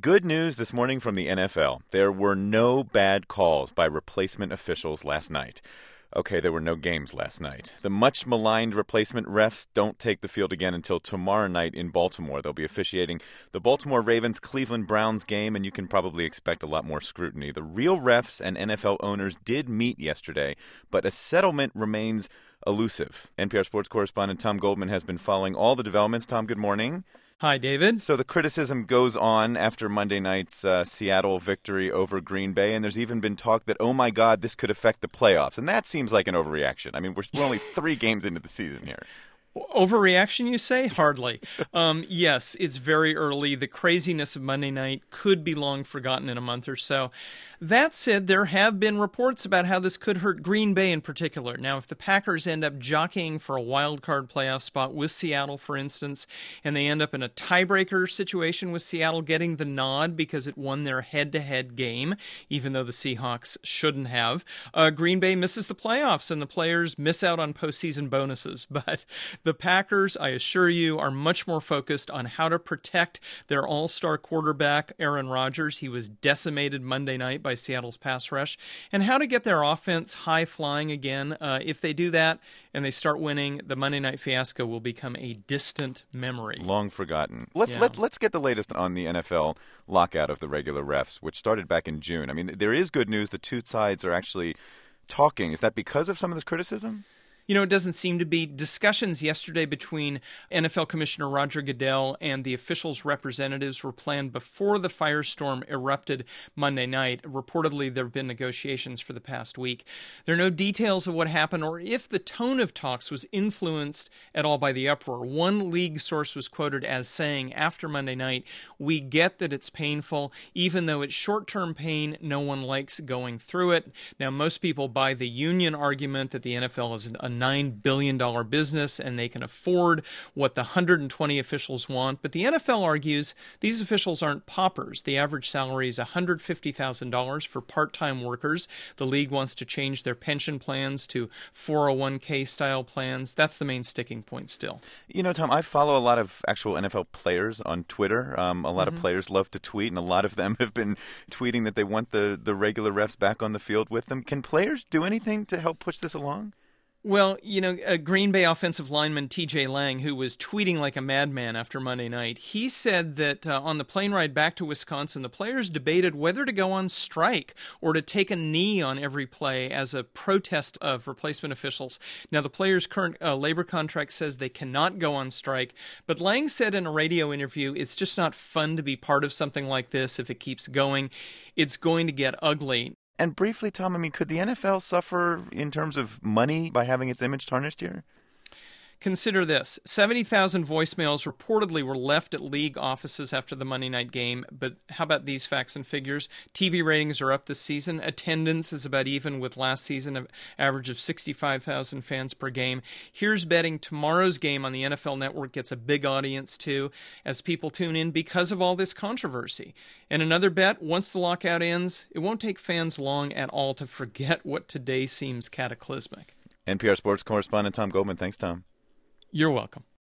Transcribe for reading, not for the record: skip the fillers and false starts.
Good news this morning from the NFL. There were no bad calls by replacement officials last night. Okay, there were no games last night. The much maligned replacement refs don't take the field again until tomorrow night in Baltimore. They'll be officiating the Baltimore Ravens-Cleveland Browns game, and you can probably expect a lot more scrutiny. The real refs and NFL owners did meet yesterday, but a settlement remains elusive. NPR sports correspondent Tom Goldman has been following all the developments. Tom, good morning. Hi, David. So the criticism goes on after Monday night's Seattle victory over Green Bay, and there's even been talk that, oh my God, this could affect the playoffs. And that seems like an overreaction. I mean, we're only 3 games into the season here. Overreaction, you say? Hardly. Yes, it's very early. The craziness of Monday night could be long forgotten in a month or so. That said, there have been reports about how this could hurt Green Bay in particular. Now, if the Packers end up jockeying for a wild card playoff spot with Seattle, for instance, and they end up in a tiebreaker situation with Seattle getting the nod because it won their head-to-head game, even though the Seahawks shouldn't have, Green Bay misses the playoffs and the players miss out on postseason bonuses. But the Packers, I assure you, are much more focused on how to protect their all-star quarterback, Aaron Rodgers. He was decimated Monday night by Seattle's pass rush, and how to get their offense high-flying again. If they do that and they start winning, the Monday night fiasco will become a distant memory. Long forgotten. Let's get the latest on the NFL lockout of the regular refs, which started back in June. I mean, there is good news. The two sides are actually talking. Is that because of some of this criticism? You know, it doesn't seem to be. Discussions yesterday between NFL Commissioner Roger Goodell and the officials' representatives were planned before the firestorm erupted Monday night. Reportedly, there have been negotiations for the past week. There are no details of what happened or if the tone of talks was influenced at all by the uproar. One league source was quoted as saying, after Monday night, "We get that it's painful. Even though it's short-term pain, no one likes going through it." Now, most people buy the union argument that the NFL is a $9 billion business and they can afford what the 120 officials want. But the NFL argues these officials aren't paupers. The average salary is $150,000 for part-time workers. The league wants to change their pension plans to 401k style plans. That's the main sticking point still. You know, Tom, I follow a lot of actual NFL players on Twitter. A lot of players love to tweet, and a lot of them have been tweeting that they want the regular refs back on the field with them. Can players do anything to help push this along? Well, you know, a Green Bay offensive lineman, TJ Lang, who was tweeting like a madman after Monday night, he said that on the plane ride back to Wisconsin, the players debated whether to go on strike or to take a knee on every play as a protest of replacement officials. Now, the players' current labor contract says they cannot go on strike, but Lang said in a radio interview, it's just not fun to be part of something like this if it keeps going. It's going to get ugly. And briefly, Tom, I mean, could the NFL suffer in terms of money by having its image tarnished here? Consider this. 70,000 voicemails reportedly were left at league offices after the Monday night game. But how about these facts and figures? TV ratings are up this season. Attendance is about even with last season, an average of 65,000 fans per game. Here's betting tomorrow's game on the NFL Network gets a big audience too, as people tune in because of all this controversy. And another bet, once the lockout ends, it won't take fans long at all to forget what today seems cataclysmic. NPR sports correspondent Tom Goldman. Thanks, Tom. You're welcome.